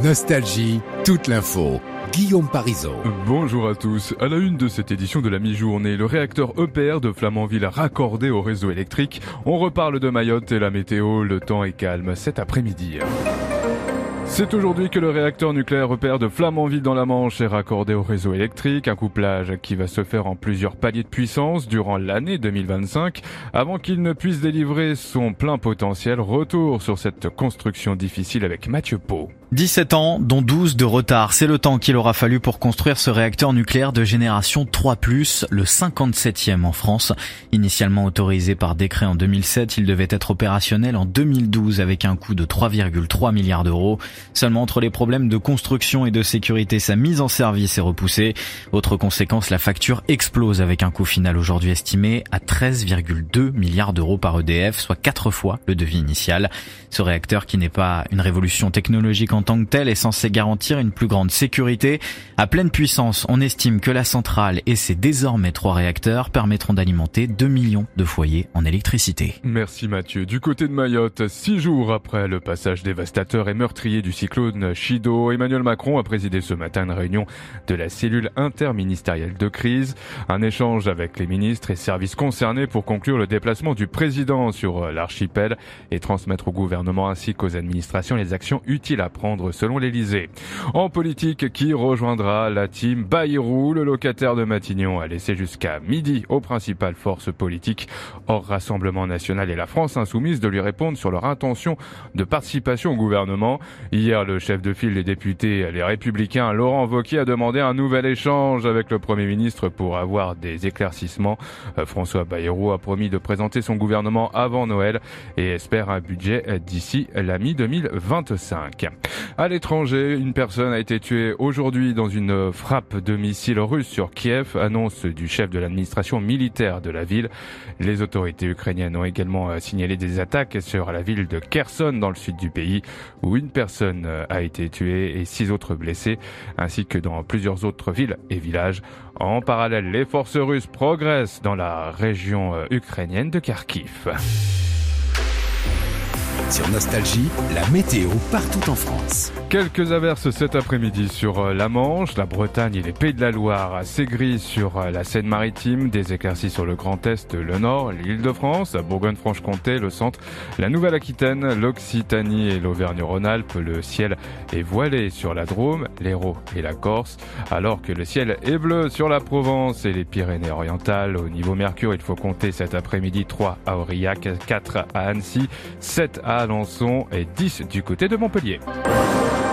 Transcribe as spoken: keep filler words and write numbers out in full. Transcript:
Nostalgie, toute l'info. Guillaume Parisot. Bonjour à tous. À la une de cette édition de la mi-journée, le réacteur E P R de Flamanville raccordé au réseau électrique. On reparle de Mayotte et la météo. Le temps est calme cet après-midi. C'est aujourd'hui que le réacteur nucléaire E P R de Flamanville dans la Manche est raccordé au réseau électrique, un couplage qui va se faire en plusieurs paliers de puissance durant l'année deux mille vingt-cinq, avant qu'il ne puisse délivrer son plein potentiel. Retour sur cette construction difficile avec Mathieu Pau. dix-sept ans, dont douze de retard. C'est le temps qu'il aura fallu pour construire ce réacteur nucléaire de génération trois plus, le cinquante-septième en France. Initialement autorisé par décret en deux mille sept, il devait être opérationnel en deux mille douze avec un coût de trois virgule trois milliards d'euros. Seulement entre les problèmes de construction et de sécurité, sa mise en service est repoussée. Autre conséquence, la facture explose avec un coût final aujourd'hui estimé à treize virgule deux milliards d'euros par E D F, soit quatre fois le devis initial. Ce réacteur, qui n'est pas une révolution technologique en tant que tel, est censé garantir une plus grande sécurité. À pleine puissance, on estime que la centrale et ses désormais trois réacteurs permettront d'alimenter deux millions de foyers en électricité. Merci Mathieu. Du côté de Mayotte, six jours après le passage dévastateur et meurtrier du cyclone Chido, Emmanuel Macron a présidé ce matin une réunion de la cellule interministérielle de crise. Un échange avec les ministres et services concernés pour conclure le déplacement du président sur l'archipel et transmettre au gouvernement ainsi qu'aux administrations les actions utiles à prendre selon l'Elysée. En politique, qui rejoindra la team Bayrou? Le locataire de Matignon a laissé jusqu'à midi aux principales forces politiques hors Rassemblement National et la France Insoumise de lui répondre sur leur intention de participation au gouvernement. Hier, le chef de file des députés, les Républicains, Laurent Wauquiez, a demandé un nouvel échange avec le Premier ministre pour avoir des éclaircissements. François Bayrou a promis de présenter son gouvernement avant Noël et espère un budget d'ici la mi-deux mille vingt-cinq. À l'étranger, une personne a été tuée aujourd'hui dans une frappe de missiles russes sur Kiev, annonce du chef de l'administration militaire de la ville. Les autorités ukrainiennes ont également signalé des attaques sur la ville de Kherson dans le sud du pays, où une personne a été tuée et six autres blessés, ainsi que dans plusieurs autres villes et villages. En parallèle, les forces russes progressent dans la région ukrainienne de Kharkiv. Sur Nostalgie, la météo partout en France. Quelques averses cet après-midi sur la Manche, la Bretagne et les Pays de la Loire. Assez gris sur la Seine-Maritime, des éclaircies sur le Grand Est, le Nord, l'Île-de-France, Bourgogne-Franche-Comté, le Centre, la Nouvelle-Aquitaine, l'Occitanie et l'Auvergne-Rhône-Alpes. Le ciel est voilé sur la Drôme, l'Hérault et la Corse, alors que le ciel est bleu sur la Provence et les Pyrénées-Orientales. Au niveau Mercure, il faut compter cet après-midi trois à Aurillac, quatre à Annecy, sept à Alençon et dix du côté de Montpellier.